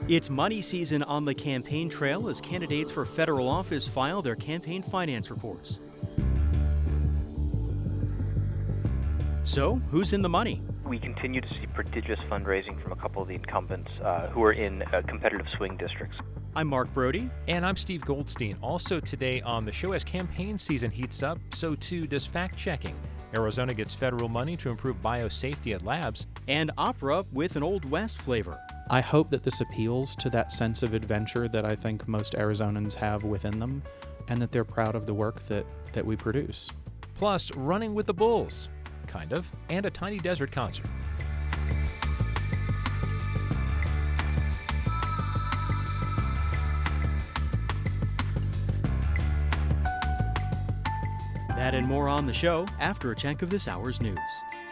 It's money season on the campaign trail as candidates for federal office file their campaign finance reports. So, who's in the money? We continue to see prodigious fundraising from a couple of the incumbents who are in competitive swing districts. I'm Mark Brody. And I'm Steve Goldstein. Also today on the show, as campaign season heats up, so too does fact-checking. Arizona gets federal money to improve biosafety at labs. And opera with an Old West flavor. I hope that this appeals to that sense of adventure that I think most Arizonans have within them, and that they're proud of the work that we produce. Plus, running with the bulls, kind of, and a tiny desert concert. That and more on the show after a check of this hour's news.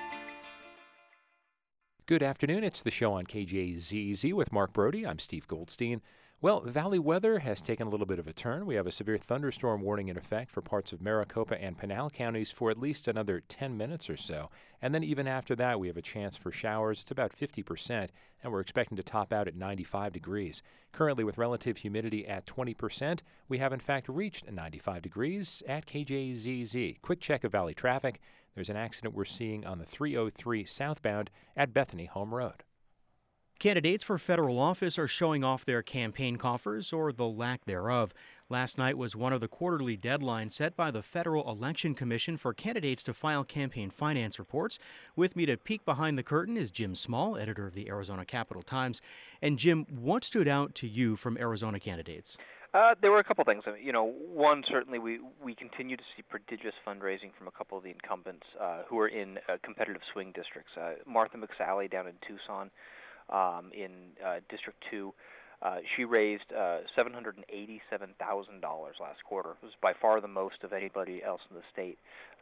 Good afternoon. It's the show on KJZZ with Mark Brody. I'm Steve Goldstein. Well, valley weather has taken a little bit of a turn. We have a severe thunderstorm warning in effect for parts of Maricopa and Pinal counties for at least another 10 minutes or so. And then even after that, we have a chance for showers. It's about 50%, and we're expecting to top out at 95 degrees. Currently, with relative humidity at 20%, we have in fact reached 95 degrees at KJZZ. Quick check of valley traffic. There's an accident we're seeing on the 303 southbound at Bethany Home Road. Candidates for federal office are showing off their campaign coffers, or the lack thereof. Last night was one of the quarterly deadlines set by the Federal Election Commission for candidates to file campaign finance reports. With me to peek behind the curtain is Jim Small, editor of the Arizona Capital-Times. And Jim, what stood out to you from Arizona candidates? There were a couple things. One, certainly we continue to see prodigious fundraising from a couple of the incumbents who are in competitive swing districts. Martha McSally down in Tucson in District 2, she raised $787,000 last quarter. It was by far the most of anybody else in the state.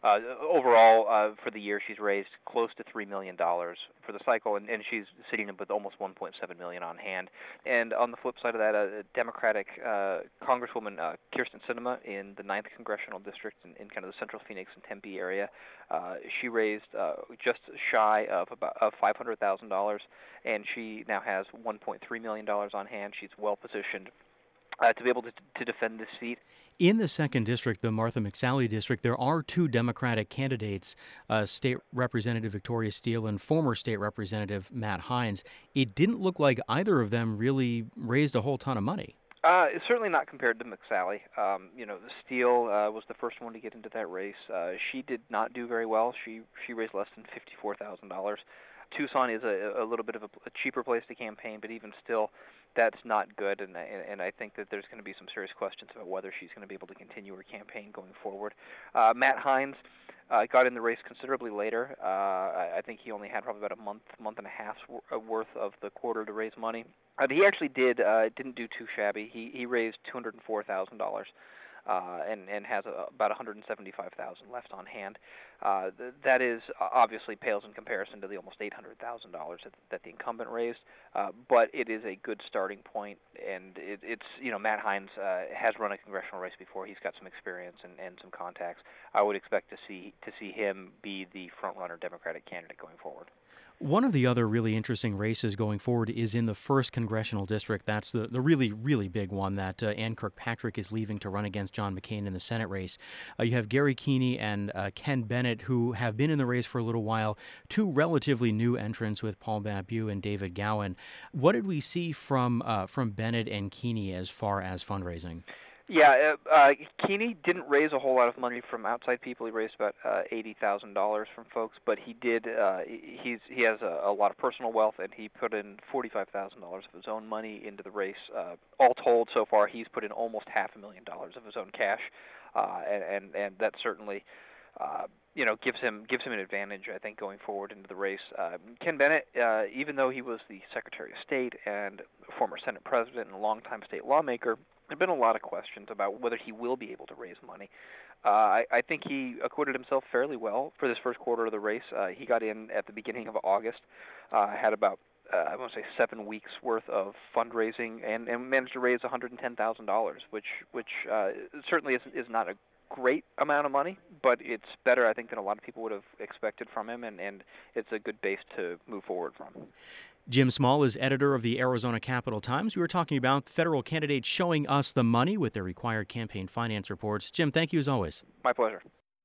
Overall, for the year, she's raised close to $3 million for the cycle, and she's sitting with almost $1.7 million on hand. And on the flip side of that, Democratic Congresswoman Kyrsten Sinema in the 9th Congressional District in kind of the central Phoenix and Tempe area, she raised just shy of $500,000, and she now has $1.3 million on hand. She's well positioned to be able to defend this seat. In the 2nd District, the Martha McSally District, there are two Democratic candidates, State Representative Victoria Steele and former State Representative Matt Hines. It didn't look like either of them really raised a whole ton of money. Certainly not compared to McSally. Steele was the first one to get into that race. She did not do very well. She raised less than $54,000. Tucson is a little bit of a cheaper place to campaign, but even still, that's not good, and I think that there's going to be some serious questions about whether she's going to be able to continue her campaign going forward. Matt Hines got in the race considerably later. I think he only had probably about a month and a half's worth of the quarter to raise money. But he actually didn't do too shabby. He raised $204,000. And has about $175,000 left on hand. That is obviously pales in comparison to the almost $800,000 that the incumbent raised, but it is a good starting point. And it's Matt Hines has run a congressional race before. He's got some experience and some contacts. I would expect to see him be the front runner Democratic candidate going forward. One of the other really interesting races going forward is in the 1st Congressional District. That's the really, really big one that Ann Kirkpatrick is leaving to run against John McCain in the Senate race. You have Gary Keeney and Ken Bennett, who have been in the race for a little while, two relatively new entrants with Paul Babu and David Gowan. What did we see from Bennett and Keeney as far as fundraising? Yeah, Keeney didn't raise a whole lot of money from outside people. He raised about $80,000 from folks, but he did. He has a lot of personal wealth, and he put in $45,000 of his own money into the race. All told, so far, he's put in almost $500,000 of his own cash, and that certainly gives him an advantage, I think, going forward into the race. Ken Bennett, even though he was the Secretary of State and former Senate President and a longtime state lawmaker, there have been a lot of questions about whether he will be able to raise money. I think he acquitted himself fairly well for this first quarter of the race. He got in at the beginning of August, had about I want to say 7 weeks worth of fundraising, and managed to raise $110,000, which certainly is not great amount of money, but it's better, I think, than a lot of people would have expected from him, and it's a good base to move forward from. Jim Small is editor of the Arizona Capital Times. We were talking about federal candidates showing us the money with their required campaign finance reports. Jim, thank you as always. My pleasure.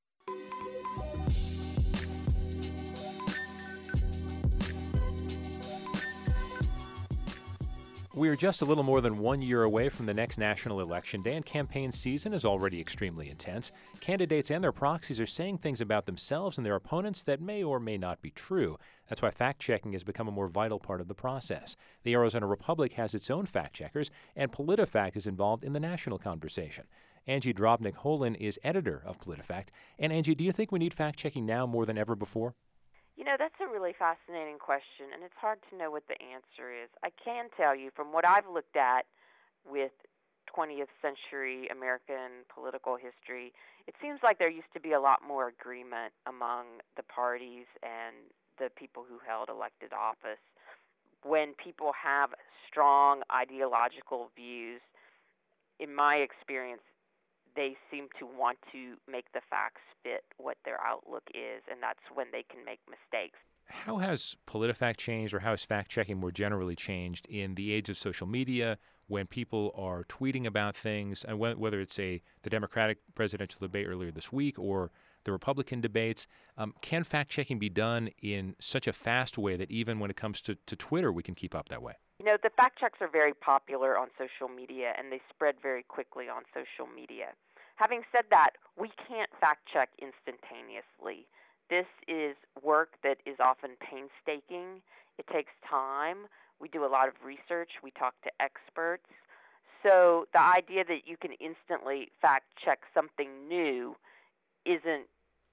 We are just a little more than 1 year away from the next national election day, and campaign season is already extremely intense. Candidates and their proxies are saying things about themselves and their opponents that may or may not be true. That's why fact-checking has become a more vital part of the process. The Arizona Republic has its own fact-checkers, and PolitiFact is involved in the national conversation. Angie Drobnik-Holin is editor of PolitiFact. And Angie, do you think we need fact-checking now more than ever before? You know, that's a really fascinating question, and it's hard to know what the answer is. I can tell you from what I've looked at with 20th century American political history, it seems like there used to be a lot more agreement among the parties and the people who held elected office. When people have strong ideological views, in my experience, they seem to want to make the facts fit what their outlook is, and that's when they can make mistakes. How has PolitiFact changed, or how has fact-checking more generally changed in the age of social media, when people are tweeting about things, and whether it's the Democratic presidential debate earlier this week or the Republican debates? Can fact-checking be done in such a fast way that even when it comes to Twitter, we can keep up that way? You know, the fact checks are very popular on social media, and they spread very quickly on social media. Having said that, we can't fact check instantaneously. This is work that is often painstaking. It takes time. We do a lot of research. We talk to experts. So the idea that you can instantly fact check something new isn't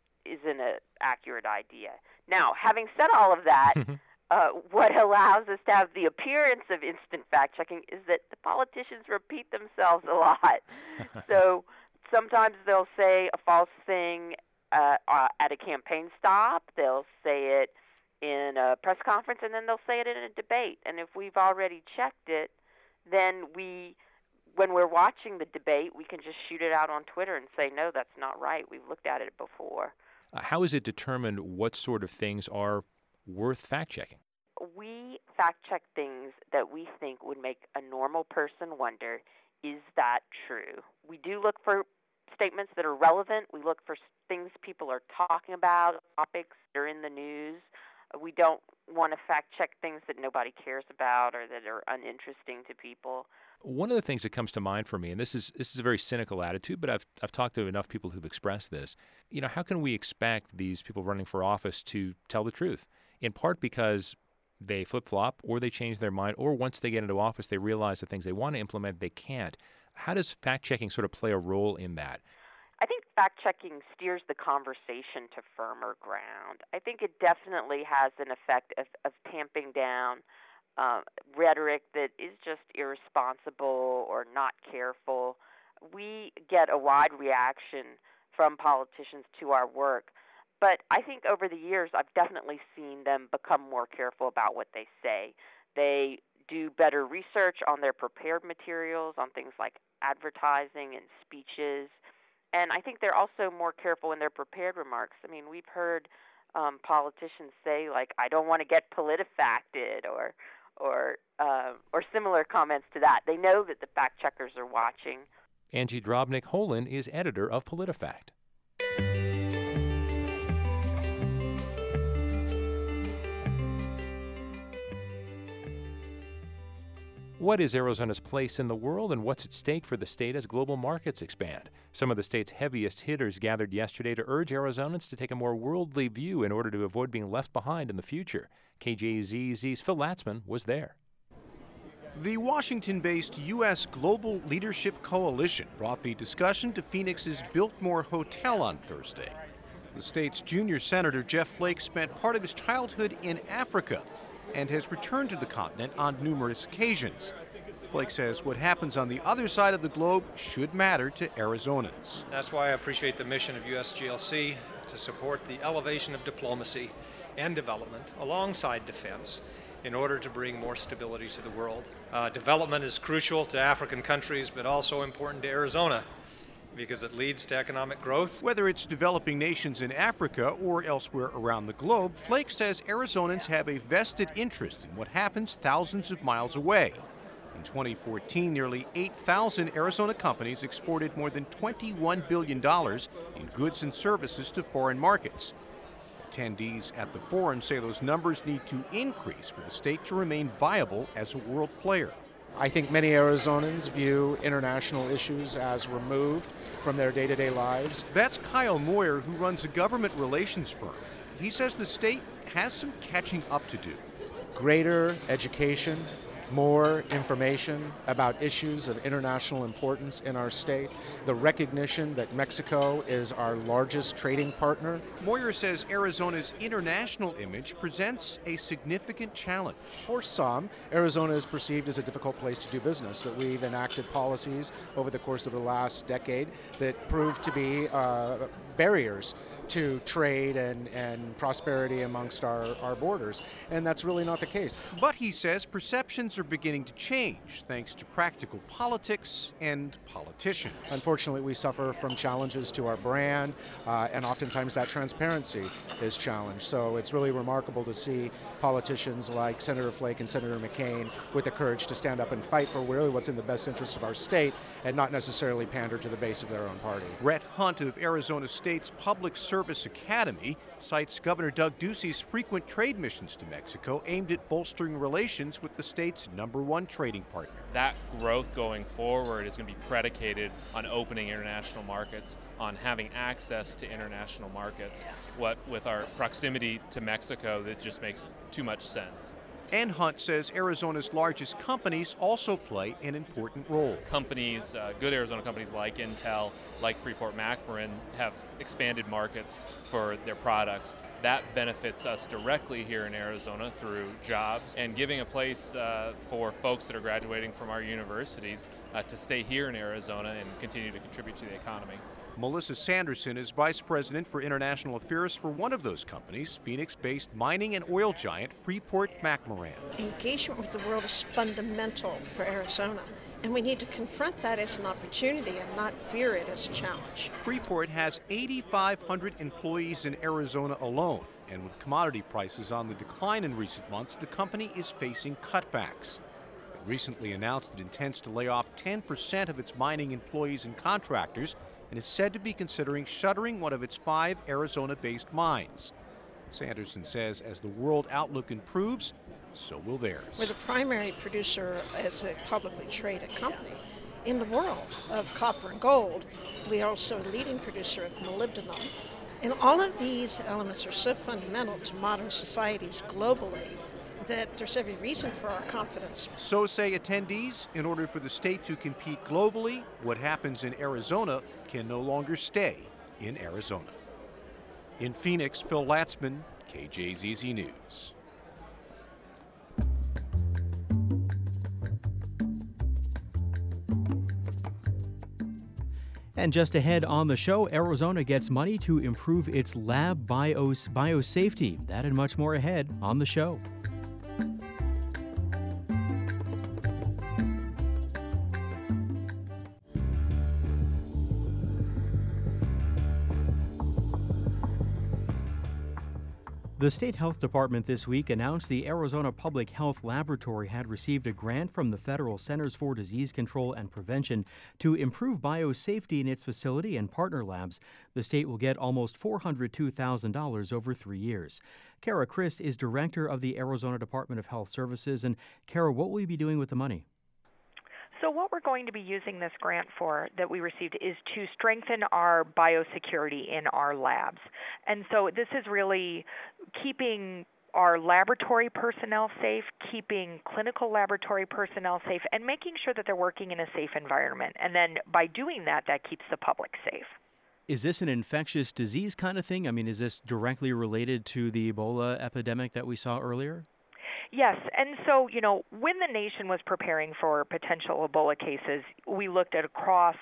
an accurate idea. Now, having said all of that, what allows us to have the appearance of instant fact-checking is that the politicians repeat themselves a lot. So sometimes they'll say a false thing at a campaign stop. They'll say it in a press conference, and then they'll say it in a debate. And if we've already checked it, then when we're watching the debate, we can just shoot it out on Twitter and say, no, that's not right. We've looked at it before. How is it determined what sort of things are worth fact-checking? We fact-check things that we think would make a normal person wonder, is that true? We do look for statements that are relevant. We look for things people are talking about, topics that are in the news. We don't want to fact-check things that nobody cares about or that are uninteresting to people. One of the things that comes to mind for me, and this is a very cynical attitude, but I've talked to enough people who've expressed this. You know, how can we expect these people running for office to tell the truth? In part because they flip-flop, or they change their mind, or once they get into office, they realize the things they want to implement, they can't. How does fact-checking sort of play a role in that? I think fact-checking steers the conversation to firmer ground. I think it definitely has an effect of tamping down rhetoric that is just irresponsible or not careful. We get a wide reaction from politicians to our work, but I think over the years I've definitely seen them become more careful about what they say. They do better research on their prepared materials, on things like advertising and speeches, and I think they're also more careful in their prepared remarks. I mean, we've heard politicians say, like, I don't want to get PolitiFacted or similar comments to that. They know that the fact-checkers are watching. Angie Drobnik-Holin is editor of PolitiFact. What is Arizona's place in the world, and what's at stake for the state as global markets expand? Some of the state's heaviest hitters gathered yesterday to urge Arizonans to take a more worldly view in order to avoid being left behind in the future. KJZZ's Phil Latzman was there. The Washington-based U.S. Global Leadership Coalition brought the discussion to Phoenix's Biltmore Hotel on Thursday. The state's junior senator, Jeff Flake, spent part of his childhood in Africa and has returned to the continent on numerous occasions. Flake says what happens on the other side of the globe should matter to Arizonans. That's why I appreciate the mission of USGLC to support the elevation of diplomacy and development alongside defense in order to bring more stability to the world. Development is crucial to African countries, but also important to Arizona. because it leads to economic growth. Whether it's developing nations in Africa or elsewhere around the globe, Flake says Arizonans have a vested interest in what happens thousands of miles away. In 2014, nearly 8,000 Arizona companies exported more than $21 billion in goods and services to foreign markets. Attendees at the forum say those numbers need to increase for the state to remain viable as a world player. I think many Arizonans view international issues as removed from their day-to-day lives. That's Kyle Moyer, who runs a government relations firm. He says the state has some catching up to do. Greater education, more information about issues of international importance in our state, the recognition that Mexico is our largest trading partner. Moyer says Arizona's international image presents a significant challenge. For some, Arizona is perceived as a difficult place to do business, that we've enacted policies over the course of the last decade that proved to be barriers to trade and prosperity amongst our borders, and that's really not the case. But he says perceptions are beginning to change thanks to practical politics and politicians. Unfortunately, we suffer from challenges to our brand, and oftentimes that transparency is challenged. So it's really remarkable to see politicians like Senator Flake and Senator McCain with the courage to stand up and fight for really what's in the best interest of our state and not necessarily pander to the base of their own party. Brett Hunt of Arizona State's Public Service Academy cites Governor Doug Ducey's frequent trade missions to Mexico aimed at bolstering relations with the state's #1 trading partner. That growth going forward is going to be predicated on opening international markets, on having access to international markets. What with our proximity to Mexico, that just makes too much sense. And Hunt says Arizona's largest companies also play an important role. Companies, good Arizona companies like Intel, like Freeport-McMoRan, have expanded markets for their products. That benefits us directly here in Arizona through jobs and giving a place for folks that are graduating from our universities to stay here in Arizona and continue to contribute to the economy. Melissa Sanderson is Vice President for International Affairs for one of those companies, Phoenix-based mining and oil giant Freeport-McMoRan. Engagement with the world is fundamental for Arizona, and we need to confront that as an opportunity and not fear it as a challenge. Freeport has 8,500 employees in Arizona alone, and with commodity prices on the decline in recent months, the company is facing cutbacks. It recently announced it intends to lay off 10% of its mining employees and contractors, and is said to be considering shuttering one of its 5 Arizona-based mines. Sanderson says as the world outlook improves, so will theirs. We're the primary producer as a publicly traded company in the world of copper and gold. We are also a leading producer of molybdenum. And all of these elements are so fundamental to modern societies globally that there's every reason for our confidence. So say attendees, in order for the state to compete globally, what happens in Arizona can no longer stay in Arizona. In Phoenix, Phil Latzman, KJZZ News. And just ahead on the show, Arizona gets money to improve its lab biosafety. That and much more ahead on the show. The State Health Department this week announced the Arizona Public Health Laboratory had received a grant from the Federal Centers for Disease Control and Prevention to improve biosafety in its facility and partner labs. The state will get almost $402,000 over 3 years. Kara Christ is director of the Arizona Department of Health Services. And Kara, what will you be doing with the money? So what we're going to be using this grant for that we received is to strengthen our biosecurity in our labs. And so this is really keeping our laboratory personnel safe, keeping clinical laboratory personnel safe, and making sure that they're working in a safe environment. And then by doing that, that keeps the public safe. Is this an infectious disease kind of thing? I mean, is this directly related to the Ebola epidemic that we saw earlier? Yes, and so, when the nation was preparing for potential Ebola cases, we looked at across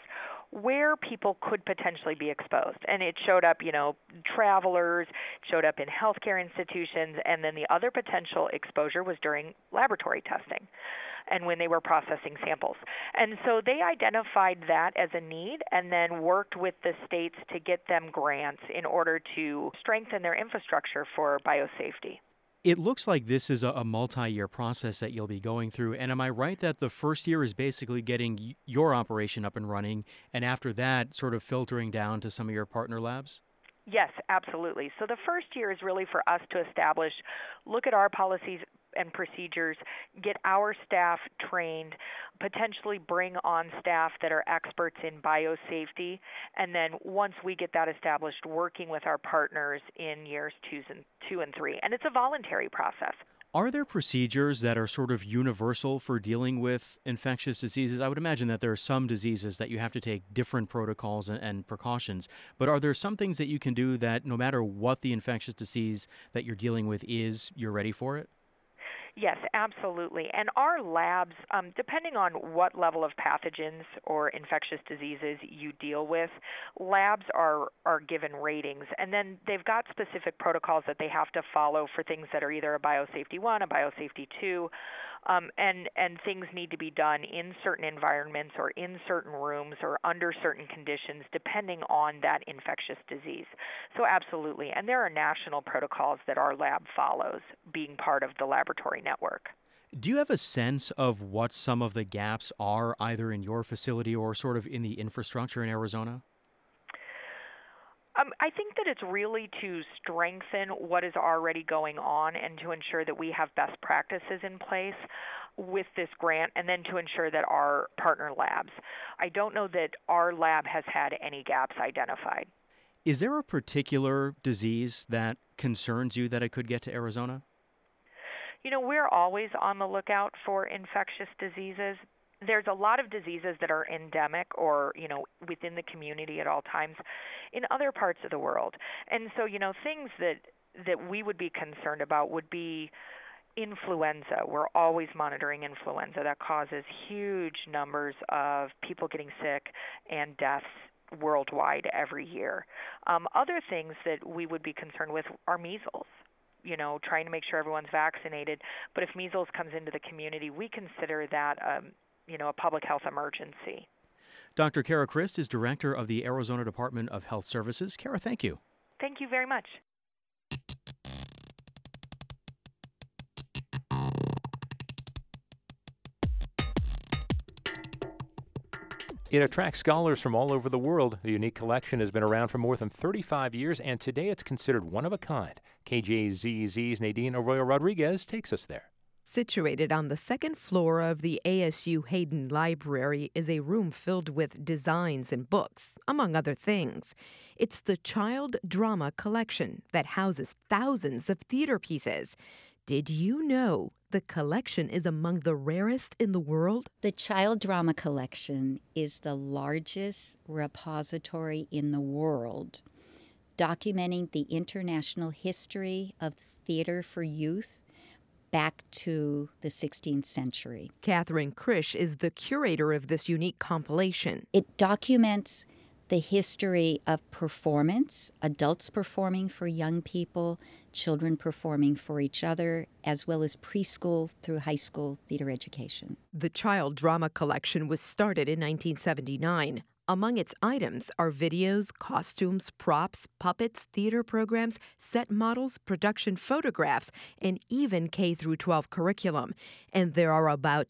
where people could potentially be exposed. And it showed up, travelers, showed up in healthcare institutions, and then the other potential exposure was during laboratory testing and when they were processing samples. And so they identified that as a need and then worked with the states to get them grants in order to strengthen their infrastructure for biosafety. It looks like this is a multi-year process that you'll be going through. And am I right that the first year is basically getting your operation up and running, and after that sort of filtering down to some of your partner labs? Yes, absolutely. So the first year is really for us to establish, look at our policies and procedures, get our staff trained, potentially bring on staff that are experts in biosafety, and then once we get that established, working with our partners in years 2 and 3. And it's a voluntary process. Are there procedures that are sort of universal for dealing with infectious diseases? I would imagine that there are some diseases that you have to take different protocols and precautions, but are there some things that you can do that no matter what the infectious disease that you're dealing with is, you're ready for it? Yes, absolutely. And our labs, depending on what level of pathogens or infectious diseases you deal with, labs are given ratings. And then they've got specific protocols that they have to follow for things that are either a biosafety 1, a biosafety 2, and things need to be done in certain environments or in certain rooms or under certain conditions depending on that infectious disease. So absolutely. And there are national protocols that our lab follows, being part of the laboratory network. Do you have a sense of what some of the gaps are either in your facility or sort of in the infrastructure in Arizona? I think that it's really to strengthen what is already going on and to ensure that we have best practices in place with this grant, and then to ensure that our partner labs. I don't know that our lab has had any gaps identified. Is there a particular disease that concerns you that it could get to Arizona? We're always on the lookout for infectious diseases. There's a lot of diseases that are endemic or, within the community at all times in other parts of the world. And so, things that we would be concerned about would be influenza. We're always monitoring influenza. That causes huge numbers of people getting sick and deaths worldwide every year. Other things that we would be concerned with are measles. Trying to make sure everyone's vaccinated. But if measles comes into the community, we consider that a public health emergency. Dr. Kara Christ is director of the Arizona Department of Health Services. Kara, thank you. Thank you very much. It attracts scholars from all over the world. The unique collection has been around for more than 35 years, and today it's considered one of a kind. KJZZ's Nadine Arroyo Rodriguez takes us there. Situated on the second floor of the ASU Hayden Library is a room filled with designs and books, among other things. It's the Child Drama Collection that houses thousands of theater pieces. Did you know the collection is among the rarest in the world? The Child Drama Collection is the largest repository in the world, documenting the international history of theater for youth back to the 16th century. Catherine Krish is the curator of this unique compilation. It documents the history of performance, adults performing for young people, children performing for each other, as well as preschool through high school theater education. The Child Drama Collection was started in 1979. Among its items are videos, costumes, props, puppets, theater programs, set models, production photographs, and even K-12 curriculum. And there are about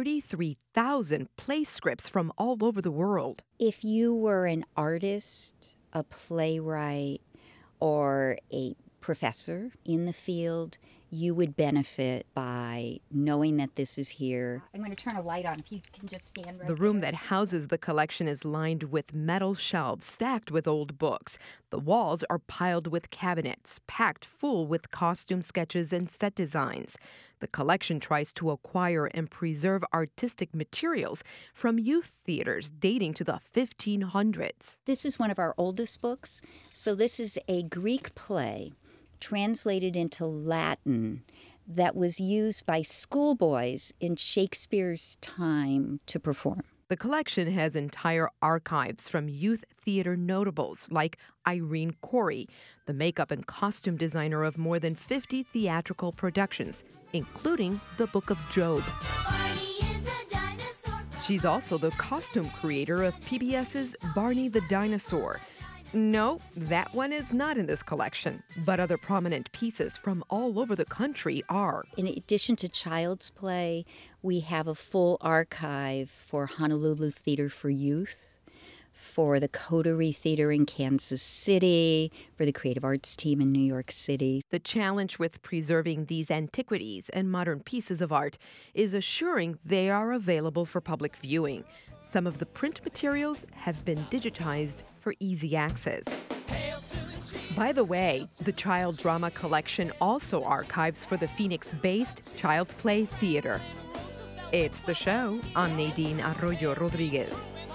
33,000 play scripts from all over the world. If you were an artist, a playwright, or a professor in the field, you would benefit by knowing that this is here. I'm going to turn a light on if you can just stand right The room there. that houses the collection is lined with metal shelves stacked with old books. The walls are piled with cabinets, packed full with costume sketches and set designs. The collection tries to acquire and preserve artistic materials from youth theaters dating to the 1500s. This is one of our oldest books. So this is a Greek play translated into Latin that was used by schoolboys in Shakespeare's time to perform. The collection has entire archives from youth theater notables like Irene Corey, the makeup and costume designer of more than 50 theatrical productions, including The Book of Job. She's also the costume creator of PBS's Barney the Dinosaur. No, that one is not in this collection, but other prominent pieces from all over the country are. In addition to Child's Play, we have a full archive for Honolulu Theater for Youth, for the Coterie Theater in Kansas City, for the Creative Arts team in New York City. The challenge with preserving these antiquities and modern pieces of art is assuring they are available for public viewing. Some of the print materials have been digitized for easy access. By the way, the Child Drama Collection also archives for the Phoenix-based Child's Play Theater. It's The Show. I'm Nadine Arroyo Rodriguez.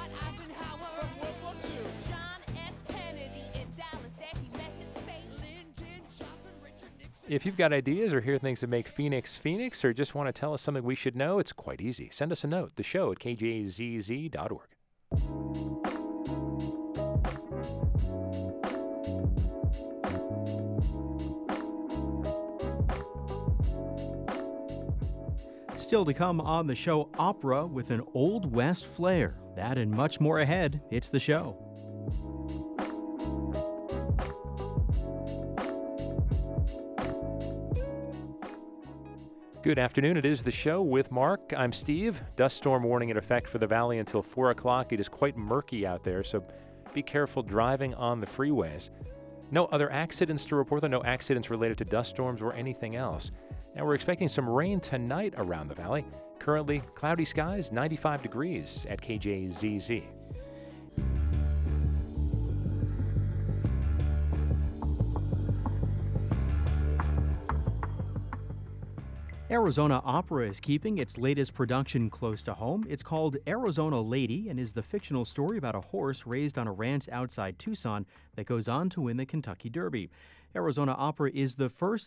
If you've got ideas or hear things that make Phoenix Phoenix, or just want to tell us something we should know, it's quite easy. Send us a note, the show at kjzz.org. Still to come on the show, opera with an Old West flair. That and much more ahead. It's The Show. Good afternoon. It is The Show with Mark. I'm Steve. Dust storm warning in effect for the valley until 4 o'clock. It is quite murky out there, so be careful driving on the freeways. No other accidents to report, though. No accidents related to dust storms or anything else. Now, we're expecting some rain tonight around the valley. Currently, cloudy skies, 95 degrees at KJZZ. Arizona Opera is keeping its latest production close to home. It's called Arizona Lady and is the fictional story about a horse raised on a ranch outside Tucson that goes on to win the Kentucky Derby. Arizona Opera is the first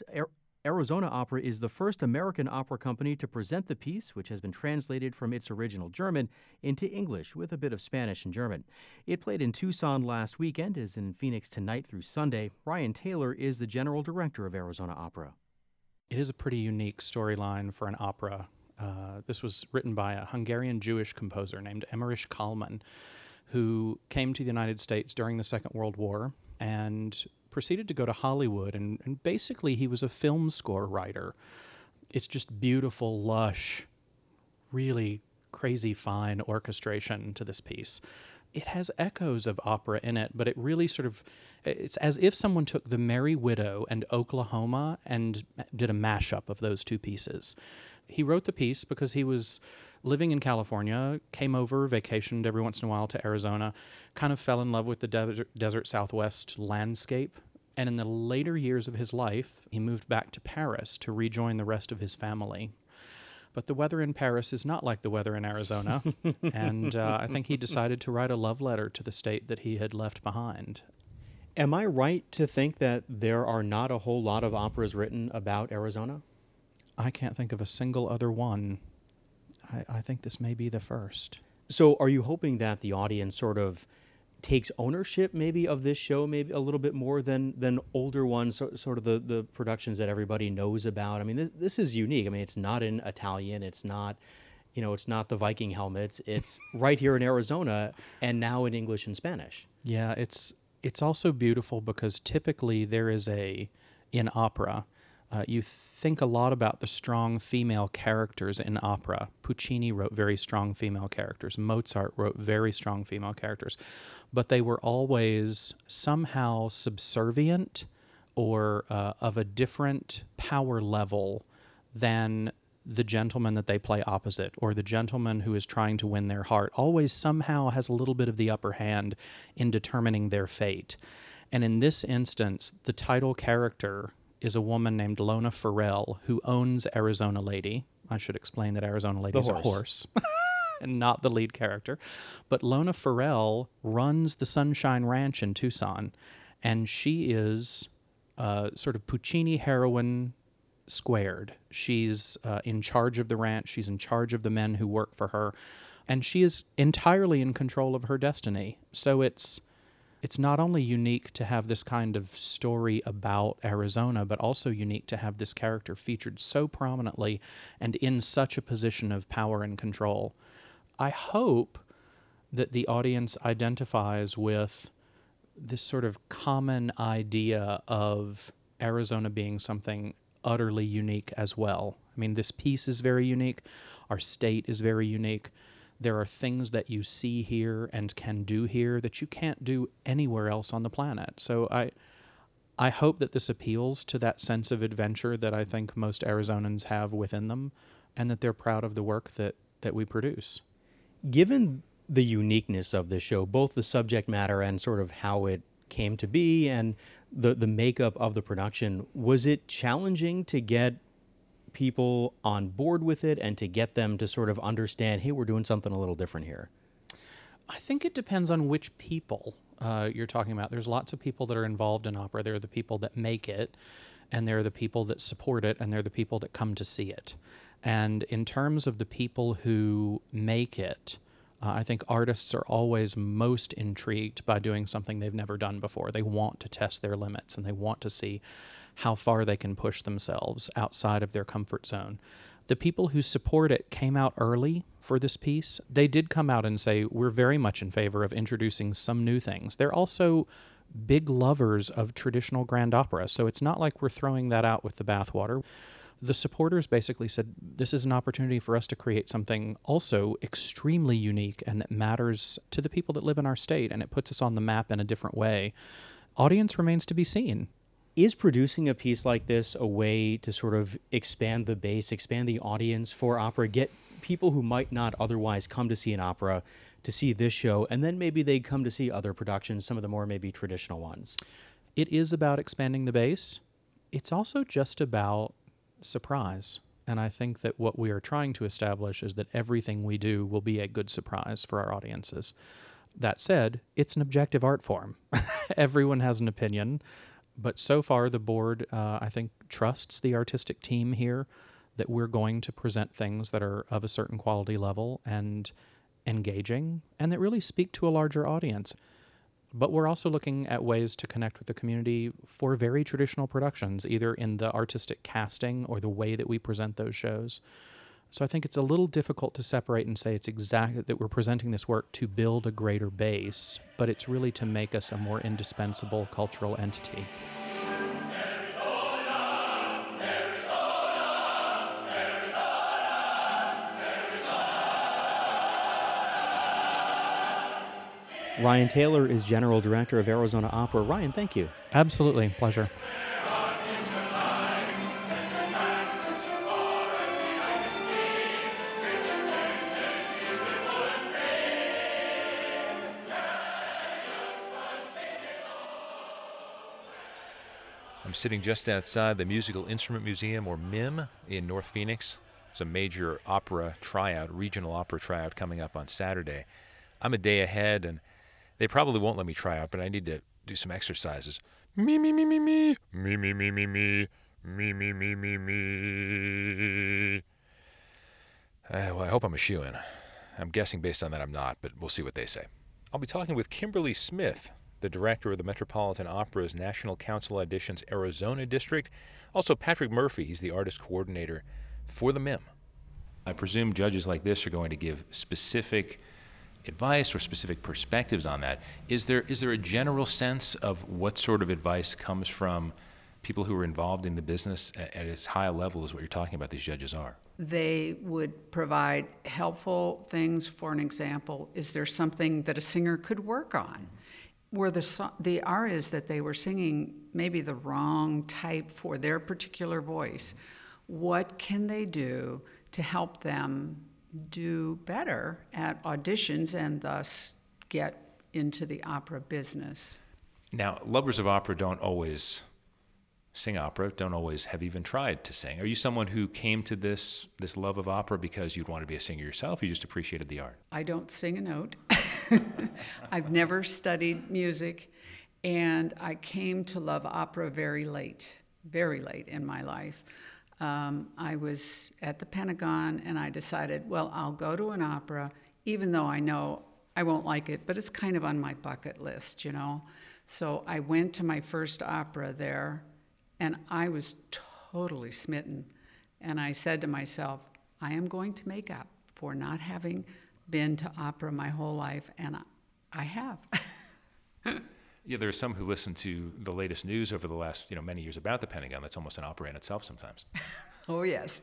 American opera company to present the piece, which has been translated from its original German into English with a bit of Spanish and German. It played in Tucson last weekend, is in Phoenix tonight through Sunday. Ryan Taylor is the general director of Arizona Opera. It is a pretty unique storyline for an opera. This was written by a Hungarian Jewish composer named Emmerich Kallman, who came to the United States during the Second World War and proceeded to go to Hollywood, and basically he was a film score writer. It's just beautiful, lush, really crazy fine orchestration to this piece. It has echoes of opera in it, but it really it's as if someone took The Merry Widow and Oklahoma and did a mashup of those two pieces. He wrote the piece because he was living in California, came over, vacationed every once in a while to Arizona, kind of fell in love with the desert Southwest landscape. And in the later years of his life, he moved back to Paris to rejoin the rest of his family. But the weather in Paris is not like the weather in Arizona, and I think he decided to write a love letter to the state that he had left behind. Am I right to think that there are not a whole lot of operas written about Arizona? I can't think of a single other one. I think this may be the first. So are you hoping that the audience sort of takes ownership maybe of this show, maybe a little bit more than older ones, sort of the productions that everybody knows about? I mean, this is unique. I mean, it's not in Italian. It's not, it's not the Viking helmets. It's right here in Arizona and now in English and Spanish. Yeah, it's also beautiful because typically there is in opera, you think a lot about the strong female characters in opera. Puccini wrote very strong female characters. Mozart wrote very strong female characters. But they were always somehow subservient or of a different power level than the gentleman that they play opposite, or the gentleman who is trying to win their heart. Always somehow has a little bit of the upper hand in determining their fate. And in this instance, the title character is a woman named Lona Farrell, who owns Arizona Lady. I should explain that Arizona Lady is a horse and not the lead character. But Lona Farrell runs the Sunshine Ranch in Tucson, and she is sort of Puccini heroine squared. She's in charge of the ranch. She's in charge of the men who work for her. And she is entirely in control of her destiny. So it's not only unique to have this kind of story about Arizona, but also unique to have this character featured so prominently and in such a position of power and control. I hope that the audience identifies with this sort of common idea of Arizona being something utterly unique as well. I mean, this piece is very unique. Our state is very unique. There are things that you see here and can do here that you can't do anywhere else on the planet. So I hope that this appeals to that sense of adventure that I think most Arizonans have within them, and that they're proud of the work that we produce. Given the uniqueness of this show, both the subject matter and sort of how it came to be and the makeup of the production, was it challenging to get people on board with it and to get them to sort of understand, hey, we're doing something a little different here? I think it depends on which people you're talking about. There's lots of people that are involved in opera. There are the people that make it, and there are the people that support it, and there are the people that come to see it. And in terms of the people who make it, I think artists are always most intrigued by doing something they've never done before. They want to test their limits, and they want to see how far they can push themselves outside of their comfort zone. The people who support it came out early for this piece. They did come out and say, we're very much in favor of introducing some new things. They're also big lovers of traditional grand opera, so it's not like we're throwing that out with the bathwater. The supporters basically said, this is an opportunity for us to create something also extremely unique and that matters to the people that live in our state, and it puts us on the map in a different way. Audience remains to be seen. Is producing a piece like this a way to sort of expand the base, expand the audience for opera, get people who might not otherwise come to see an opera to see this show, and then maybe they come to see other productions, some of the more maybe traditional ones? It is about expanding the base. It's also just about surprise. And I think that what we are trying to establish is that everything we do will be a good surprise for our audiences. That said, it's an objective art form. Everyone has an opinion. But so far, the board, I think, trusts the artistic team here that we're going to present things that are of a certain quality level and engaging, and that really speak to a larger audience. But we're also looking at ways to connect with the community for very traditional productions, either in the artistic casting or the way that we present those shows. So I think it's a little difficult to separate and say it's exactly that we're presenting this work to build a greater base, but it's really to make us a more indispensable cultural entity. Ryan Taylor is General Director of Arizona Opera. Ryan, thank you. Absolutely. Pleasure. I'm sitting just outside the Musical Instrument Museum, or MIM, in North Phoenix. There's a major opera tryout, regional opera tryout, coming up on Saturday. I'm a day ahead, and they probably won't let me try out, but I need to do some exercises. Me, me, me, me, me. Me, me, me, me, me. Me, me, me, me, me. Well, I hope I'm a shoo-in. I'm guessing based on that I'm not, but we'll see what they say. I'll be talking with Kimberly Smith, the director of the Metropolitan Opera's National Council Auditions Arizona District. Also, Patrick Murphy, he's the artist coordinator for the MIM. I presume judges like this are going to give specific advice or specific perspectives on that. Is there a general sense of what sort of advice comes from people who are involved in the business at as high a level as what you're talking about these judges are? They would provide helpful things. For an example, is there something that a singer could work on? Were the arias that they were singing maybe the wrong type for their particular voice? What can they do to help them do better at auditions and thus get into the opera business? Now, lovers of opera don't always sing opera, don't always have even tried to sing. Are you someone who came to this love of opera because you'd want to be a singer yourself, or you just appreciated the art? I don't sing a note. I've never studied music, and I came to love opera very late in my life. I was at the Pentagon, and I decided, well, I'll go to an opera even though I know I won't like it, but it's kind of on my bucket list, you know. So I went to my first opera there, and I was totally smitten. And I said to myself, I am going to make up for not having been to opera my whole life, and I have. Yeah, there are some who listen to the latest news over the last, many years about the Pentagon. That's almost an opera in itself sometimes. Oh, yes.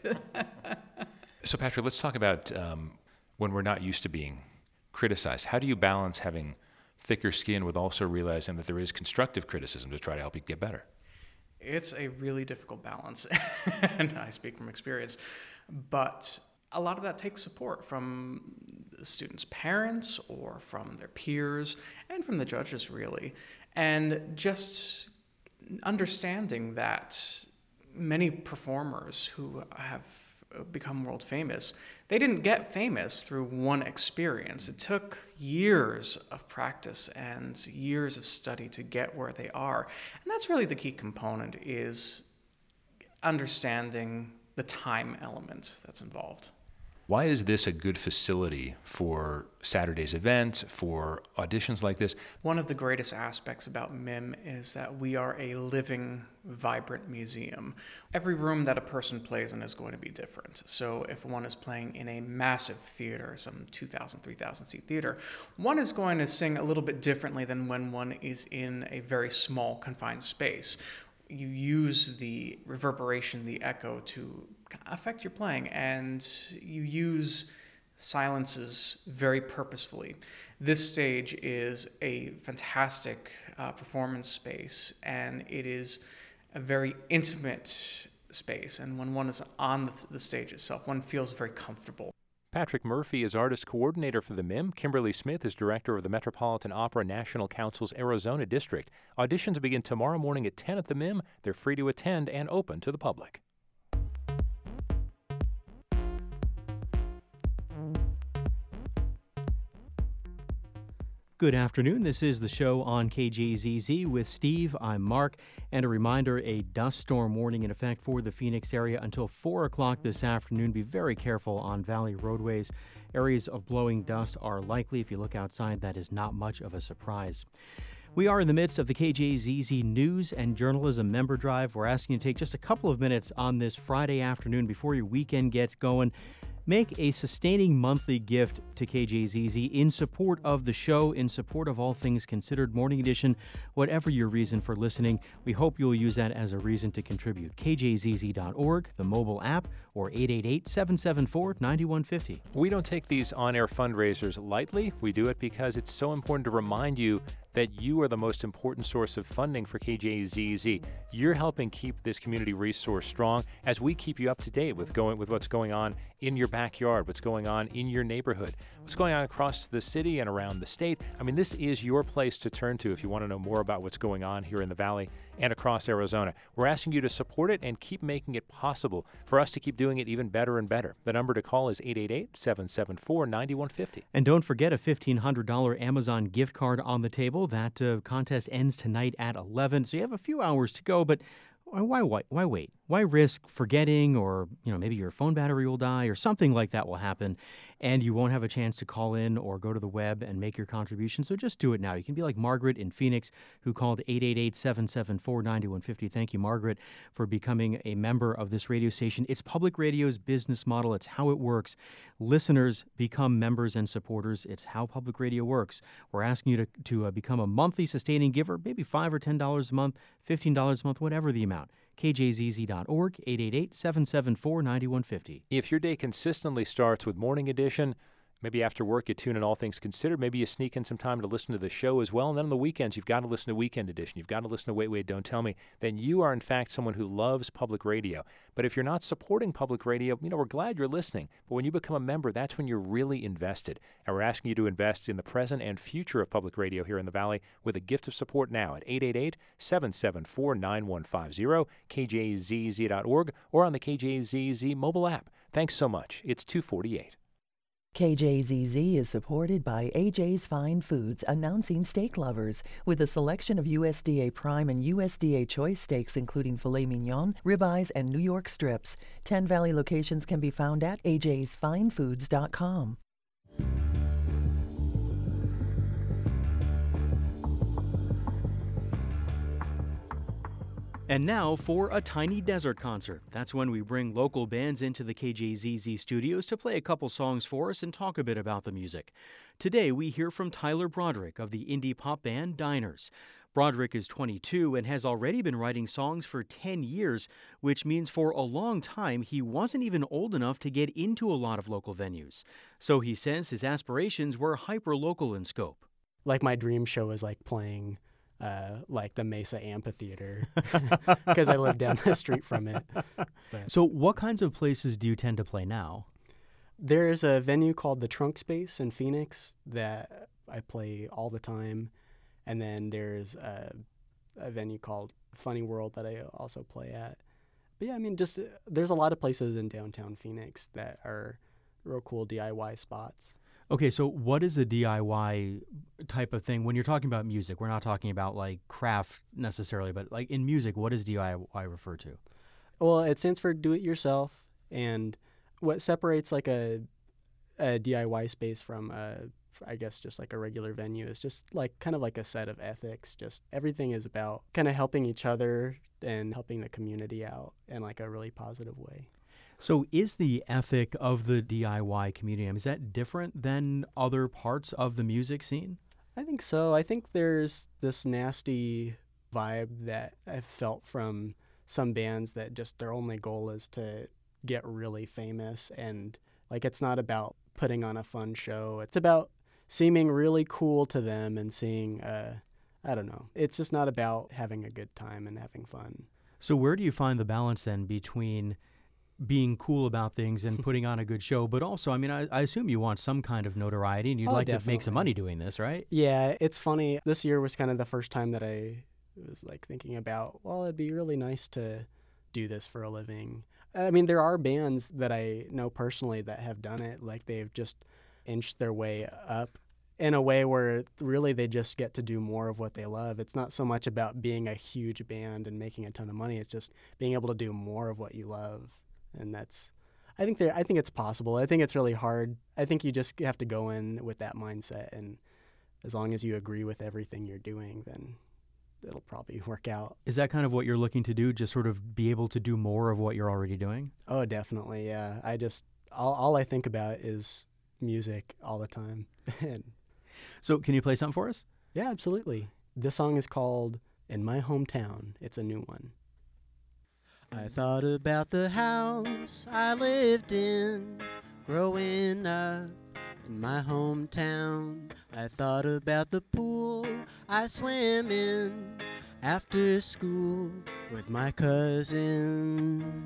So, Patrick, let's talk about when we're not used to being criticized. How do you balance having thicker skin with also realizing that there is constructive criticism to try to help you get better? It's a really difficult balance, and I speak from experience. But a lot of that takes support from the students' parents or from their peers and from the judges, really. And just understanding that many performers who have become world famous, they didn't get famous through one experience. It took years of practice and years of study to get where they are. And that's really the key component, is understanding the time element that's involved. Why is this a good facility for Saturday's events, for auditions like this? One of the greatest aspects about MIM is that we are a living, vibrant museum. Every room that a person plays in is going to be different. So if one is playing in a massive theater, some 2,000, 3,000 seat theater, one is going to sing a little bit differently than when one is in a very small, confined space. You use the reverberation, the echo, to affect your playing, and you use silences very purposefully. This stage is a fantastic performance space, and it is a very intimate space, and when one is on the stage itself, one feels very comfortable. Patrick Murphy is artist coordinator for the MIM. Kimberly Smith is director of the Metropolitan Opera National Council's Arizona District. Auditions begin tomorrow morning at 10 at the MIM. They're free to attend and open to the public. Good afternoon. This is the show on KJZZ with Steve. I'm Mark. And a reminder, a dust storm warning in effect for the Phoenix area until 4 o'clock this afternoon. Be very careful on valley roadways. Areas of blowing dust are likely. If you look outside, that is not much of a surprise. We are in the midst of the KJZZ News and Journalism Member Drive. We're asking you to take just a couple of minutes on this Friday afternoon before your weekend gets going. Make a sustaining monthly gift to KJZZ in support of the show, in support of All Things Considered Morning Edition, whatever your reason for listening. We hope you'll use that as a reason to contribute. KJZZ.org, the mobile app, or 888-774-9150. We don't take these on-air fundraisers lightly. We do it because it's so important to remind you that you are the most important source of funding for KJZZ. You're helping keep this community resource strong as we keep you up to date with what's going on in your backyard, what's going on in your neighborhood, what's going on across the city and around the state. I mean, this is your place to turn to if you want to know more about what's going on here in the Valley and across Arizona. We're asking you to support it and keep making it possible for us to keep doing it even better and better. The number to call is 888-774-9150. And don't forget a $1,500 Amazon gift card on the table. That contest ends tonight at 11, so you have a few hours to go, but why wait? Why risk forgetting, or maybe your phone battery will die or something like that will happen and you won't have a chance to call in or go to the web and make your contribution? So just do it now. You can be like Margaret in Phoenix, who called 888-774-9150. Thank you, Margaret, for becoming a member of this radio station. It's public radio's business model. It's how it works. Listeners become members and supporters. It's how public radio works. We're asking you to become a monthly sustaining giver, maybe $5 or $10 a month, $15 a month, whatever the amount. KJZZ.org, 888-774-9150. If your day consistently starts with Morning Edition, maybe after work you tune in All Things Considered, maybe you sneak in some time to listen to the show as well, and then on the weekends you've got to listen to Weekend Edition, you've got to listen to Wait, Wait, Don't Tell Me, then you are in fact someone who loves public radio. But if you're not supporting public radio, we're glad you're listening. But when you become a member, that's when you're really invested. And we're asking you to invest in the present and future of public radio here in the Valley with a gift of support now at 888-774-9150, KJZZ.org, or on the KJZZ mobile app. Thanks so much. It's 2:48. KJZZ is supported by AJ's Fine Foods, announcing steak lovers, with a selection of USDA Prime and USDA Choice steaks, including filet mignon, ribeyes, and New York strips. 10 Valley locations can be found at ajsfinefoods.com. And now for a tiny desert concert. That's when we bring local bands into the KJZZ studios to play a couple songs for us and talk a bit about the music. Today we hear from Tyler Broderick of the indie pop band Diners. Broderick is 22 and has already been writing songs for 10 years, which means for a long time he wasn't even old enough to get into a lot of local venues. So he says his aspirations were hyper-local in scope. Like my dream show is like playing like the Mesa Amphitheater because I live down the street from it. But So what kinds of places do you tend to play now? there's a venue called the Trunk Space in Phoenix that I play all the time. And then there's a venue called Funny World that I also play at. But yeah, I mean, just there's a lot of places in downtown Phoenix that are real cool DIY spots. Okay, so what is the DIY type of thing? When you're talking about music, we're not talking about like craft necessarily, but like in music, what does DIY refer to? Well, it stands for do it yourself. And what separates like a DIY space from I guess just like a regular venue is just like kind of like a set of ethics. Just everything is about kind of helping each other and helping the community out in like a really positive way. So is the ethic of the DIY community, is that different than other parts of the music scene? I think so. I think there's this nasty vibe that I've felt from some bands that just their only goal is to get really famous. And like it's not about putting on a fun show. It's about seeming really cool to them and seeing, I don't know. It's just not about having a good time and having fun. So where do you find the balance then between being cool about things and putting on a good show, but also, I mean, I assume you want some kind of notoriety and you'd like to make some money doing this, right? Yeah, it's funny. This year was kind of the first time that I was like thinking about, well, it'd be really nice to do this for a living. I mean, there are bands that I know personally that have done it. Like they've just inched their way up in a way where really they just get to do more of what they love. It's not so much about being a huge band and making a ton of money. It's just being able to do more of what you love. And that's, I think it's possible. I think it's really hard. I think you just have to go in with that mindset. And as long as you agree with everything you're doing, then it'll probably work out. Is that kind of what you're looking to do? Just sort of be able to do more of what you're already doing? Oh, definitely. Yeah. All I think about is music all the time. So can you play something for us? Yeah, absolutely. This song is called In My Hometown. It's a new one. I thought about the house I lived in growing up in my hometown. I thought about the pool I swam in after school with my cousins.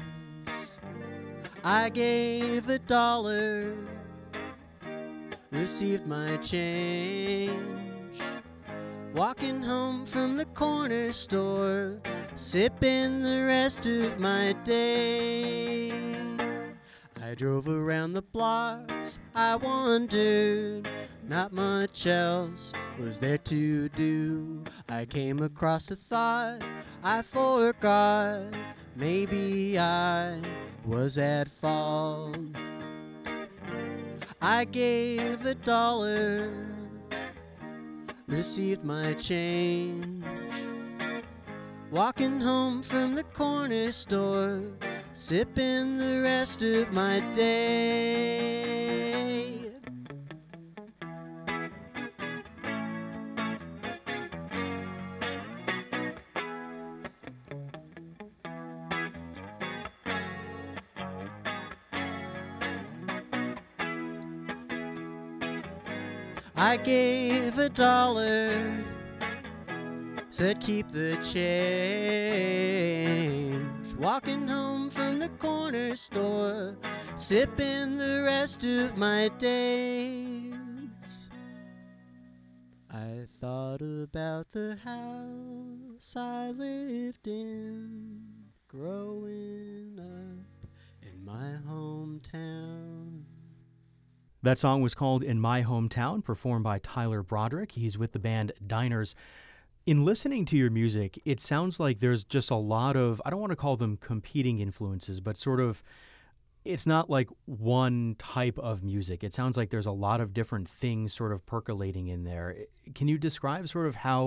I gave $1, received my change, walking home from the corner store, sipping the rest of my day. I drove around the blocks, I wondered, not much else was there to do. I came across a thought I forgot, maybe I was at fault. I gave $1, received my change, walking home from the corner store, sipping the rest of my day. I gave $1, said keep the change, walking home from the corner store, sipping the rest of my days. I thought about the house I lived in, growing up in my hometown. That song was called In My Hometown, performed by Tyler Broderick. He's with the band Diners. In listening to your music, it sounds like there's just a lot of, I don't want to call them competing influences, but sort of, it's not like one type of music. It sounds like there's a lot of different things sort of percolating in there. Can you describe sort of how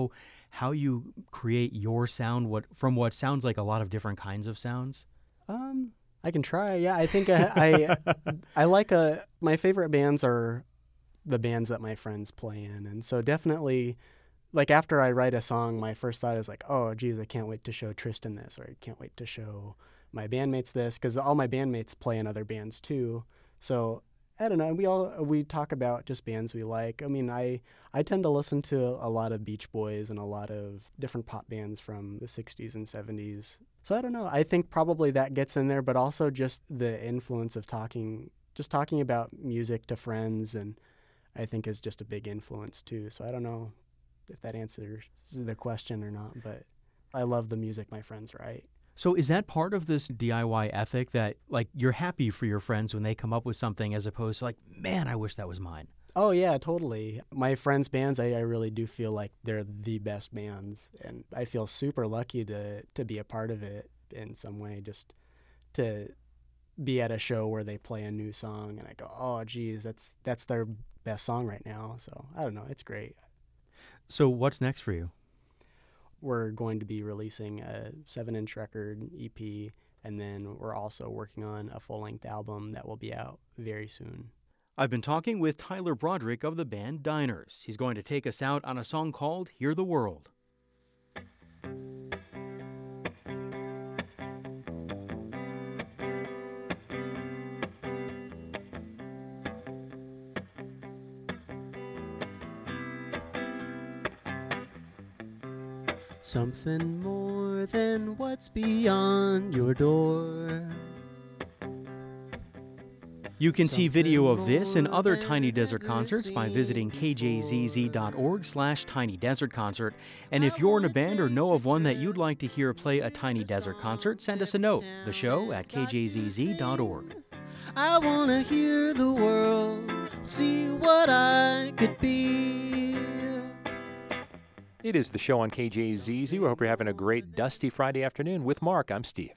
how you create your sound from what sounds like a lot of different kinds of sounds? I can try. Yeah, I think I like my favorite bands are the bands that my friends play in. And so definitely, like after I write a song, my first thought is like, oh, geez, I can't wait to show Tristan this, or I can't wait to show my bandmates this, because all my bandmates play in other bands too. So I don't know. We talk about just bands we like. I mean, I tend to listen to a lot of Beach Boys and a lot of different pop bands from the 60s and 70s. So I don't know. I think probably that gets in there, but also just the influence of talking about music to friends, and I think is just a big influence too. So I don't know if that answers the question or not, but I love the music my friends write. So is that part of this DIY ethic that, like, you're happy for your friends when they come up with something as opposed to like, man, I wish that was mine? Oh, yeah, totally. My friends' bands, I really do feel like they're the best bands, and I feel super lucky to be a part of it in some way, just to be at a show where they play a new song and I go, oh, geez, that's their best song right now. So I don't know, it's great. So what's next for you? We're going to be releasing a 7-inch record EP, and then we're also working on a full-length album that will be out very soon. I've been talking with Tyler Broderick of the band Diners. He's going to take us out on a song called Hear the World. Something more than what's beyond your door. You can see video of this and other Tiny Desert concerts by visiting kjzz.org/Tiny Desert Concert. And if you're in a band or know of one that you'd like to hear play a Tiny Desert concert, send us a note. The show at kjzz.org. I want to hear the world, see what I could be. It is the show on KJZZ. We hope you're having a great dusty Friday afternoon. With Mark, I'm Steve.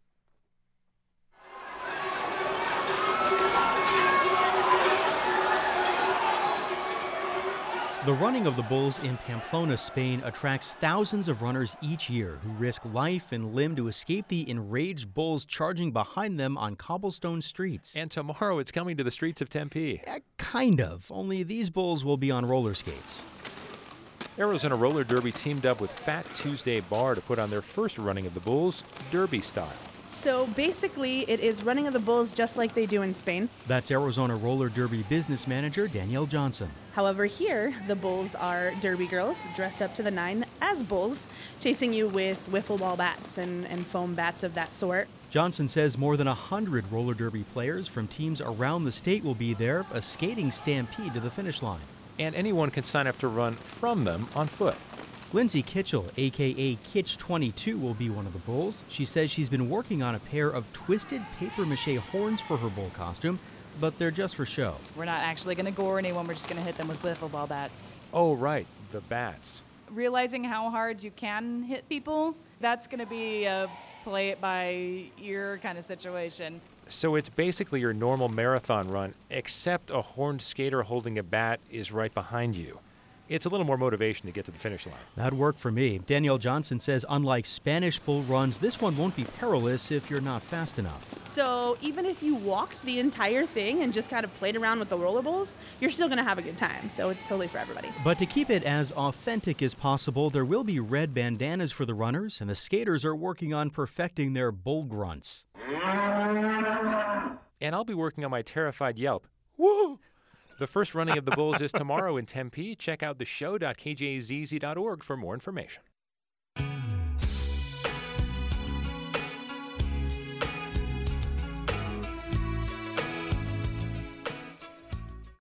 The running of the bulls in Pamplona, Spain attracts thousands of runners each year who risk life and limb to escape the enraged bulls charging behind them on cobblestone streets. And tomorrow it's coming to the streets of Tempe. Kind of, only these bulls will be on roller skates. Arizona Roller Derby teamed up with Fat Tuesday Bar to put on their first running of the bulls, Derby style. So basically, it is running of the bulls just like they do in Spain. That's Arizona Roller Derby business manager Danielle Johnson. However, here, the bulls are derby girls dressed up to the nine as bulls, chasing you with wiffle ball bats and foam bats of that sort. Johnson says more than 100 roller derby players from teams around the state will be there, a skating stampede to the finish line. And anyone can sign up to run from them on foot. Lindsay Kitchell, a.k.a. Kitch22, will be one of the bulls. She says she's been working on a pair of twisted papier-mâché horns for her bull costume, but they're just for show. We're not actually going to gore anyone. We're just going to hit them with wiffle ball bats. Oh, right, the bats. Realizing how hard you can hit people, that's going to be a play-it-by-ear kind of situation. So it's basically your normal marathon run, except a horned skater holding a bat is right behind you. It's a little more motivation to get to the finish line. That worked for me. Danielle Johnson says unlike Spanish bull runs, this one won't be perilous if you're not fast enough. So even if you walked the entire thing and just kind of played around with the roller bulls, you're still going to have a good time. So it's totally for everybody. But to keep it as authentic as possible, there will be red bandanas for the runners, and the skaters are working on perfecting their bull grunts. And I'll be working on my terrified yelp. Woo! The first running of the bulls is tomorrow in Tempe. Check out theshow.kjzz.org for more information.